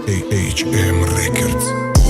HM Records.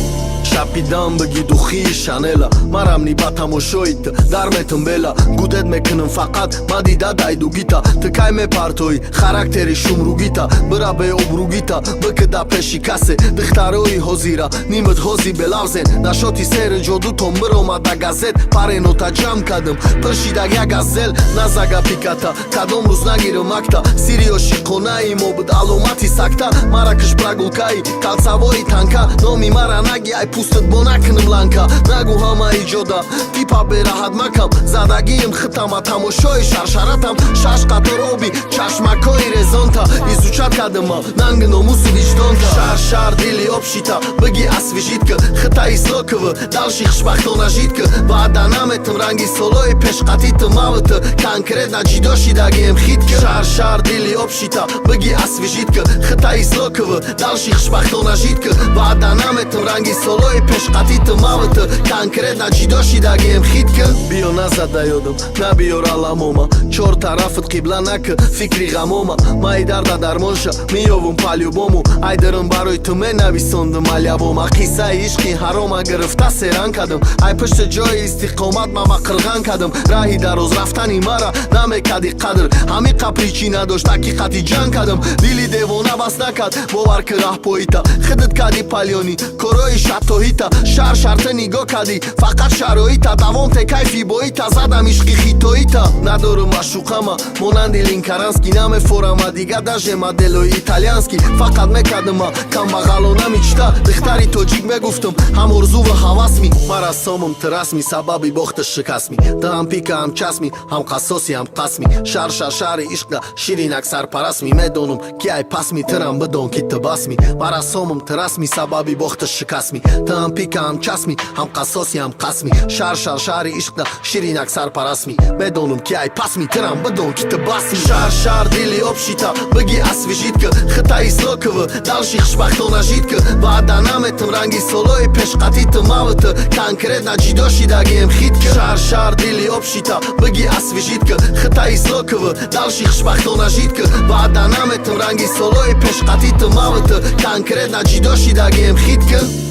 Շապիդան բգի դուխի շանելա մարամնի բաթամոշոյիտ դարմետն բելա գուդեդ մեկնն ֆակատ մադիդա դայդու գիտա թկայ մե պարտոյի խարակտերի շումրու գիտա բրաբե օբրու գիտա բկդա պեշի կասե դխտարոյի հոզիրա նիմդ հոզի բելավզեն նաշոտի սերը ջոդու թոմ մրոմա դա գազետ պարենոտա ջամ կադմ պրշիդագյա գազել նազագա պիկատա կադոմ ռուսնագիրը մակտա սիրիոշի խոնայի մոբդ ալոմատի սակտա մարակշ պրագուլկայի կալցավոյի թանքա նոմի մարանագի այ Pustët bonakënëm lanka Nagu hama I gjoda Tipa bera hadmakam Zadagijim хытама Tamoshoj Sharsharatam Shashka të robi Qashmakoj rezonta Izuqat ka dëma Nangëno musi vichdonta Shar dili opshita Bëgi as vizhitkë Хыta I slokëvë Dalshi khshbahtona zhitkë Badaname të mrangi soloj Peshkatit të mavëtë Kankret na gjidoshi da gjem khitkë Shar dili opshita Bëgi as vizhitkë Хыta I slokëvë Dalshi khshbahtona zhitkë Badaname të mrangi soloj Peshkati të mavëtë Kankret na gjidoshi da gjem khitkë Bio nazad da jodëm Na bio ralamoma Qor tarafët kiblanakë Fikri gamoma Ma I darda darmonsha Mi jovun paljubomu Ajdërën baroj të me na vison dë maljaboma Kisa I ishki haroma gërëfta seran kadëm Aj pështë gjoj istiqomat mama qërgan kadëm Rahi daroz raftani mara Na me kadi qadr Hami qa pričina dosht Akikati jan kadëm Dili devona basnakat Bovar kërah pojita Khëdët kadi paljoni Koroj shatohita Shar të nigo kadi Fakat sharoita Davon te kajfi bojita Zadam ishki khitoita Nadoro ma shukama Monandi linkaranski Na me forama diga Daje modeloj italianski Fakat me kadëma Kam bagalona mi qta Dëhtari tojik me guftëm Ham orzuvë havasmi Mara somëm të rasmi Sababi boh të shëkasmi Të ham pika ham qasmi Ham kasosi ham kasmi Shari ishkda Shirin aksar parasmi Me donum Kjaj pasmi Tëram bëdon kit të basmi Mara somëm të rasmi Sababi boh të shëkasmi Të ham pika ham qasmi Ham kasosi ham kasmi Shari ishkda Shirin aksar parasmi Me donum kjaj pasmi Tëram bëdon kit të basmi Shar dili opshita Bëgi as vizhitkë Xëta I slokëvë Dalshi khshbahtona zhitkë Badaname të mrangi soloj Peshkati të mavëtë Kankret na gjidoshi da gjem khitkë Shar dili opshita Bëgi as vizhitkë Xëta I slokëvë Dalshi khshbahtona zhitkë Badaname të mrangi soloj Peshkati të mavëtë Kankret na gjidoshi da gjem khitkë